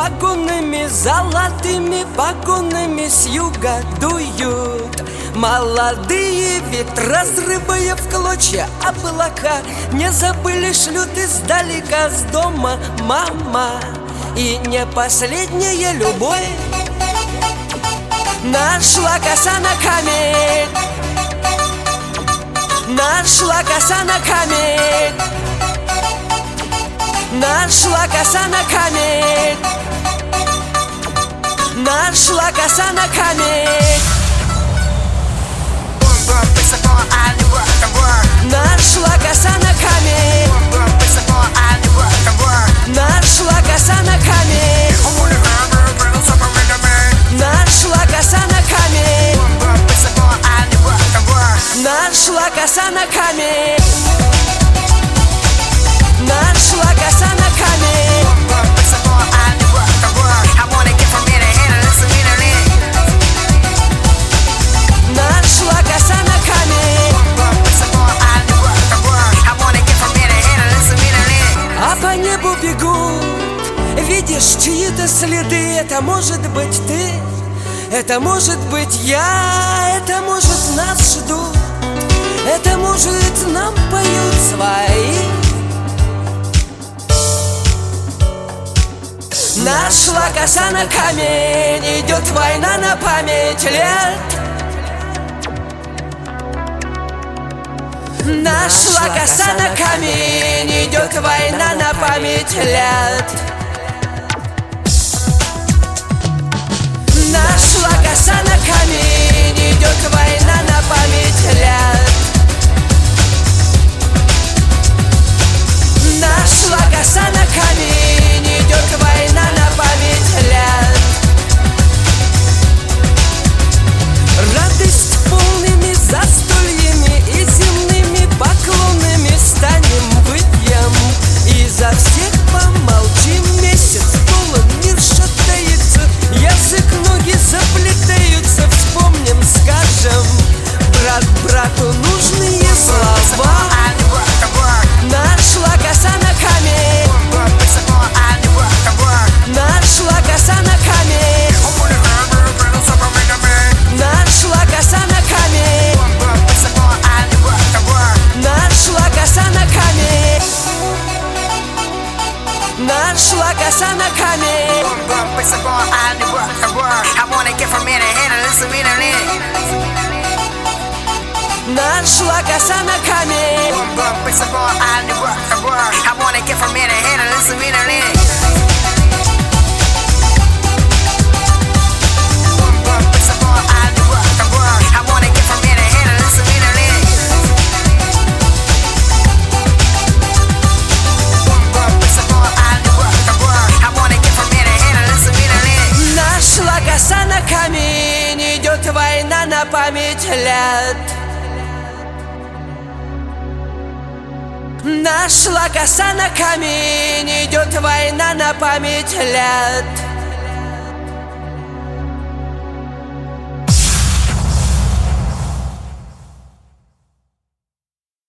Вагонами золотыми, вагонами с юга дуют молодые ветра, разрывая в клочья облака. Не забыли, шлют издалека с дома мама. И не последняя любовь нашла коса на камень, нашла коса на камень, нашла коса на камень, нашла коса на камень. Нашла коса на камень, нашла коса на камень, нашла коса на камень, нашла коса на камень, нашла коса на камень. Нашла коса на камень, а по небу бегут, видишь чьи-то следы. Это может быть ты, это может быть я, это может нас ждут, это может нам поют свои. Нашла коса на камень, идет война на память лет. Нашла коса на камень, идет война на память лет. Нашла коса на камень, идет война на память лет. Нашла коса на камень, идет война на память лет. Радость полными застольями и земными поклонами станем выпьем, и за всех помолчим. Месяц полон, мир шатается, язык, ноги заплетаются. Вспомним, скажем брат брату нужные слова. Нашла коса на камень, нашла коса на камень, нашла коса на камень, нашла коса на камень, нашла коса на камень. Нашла коса на камень. Нашла коса на камень, идет война на память лет. Нашла коса на камень, идет война на память лет.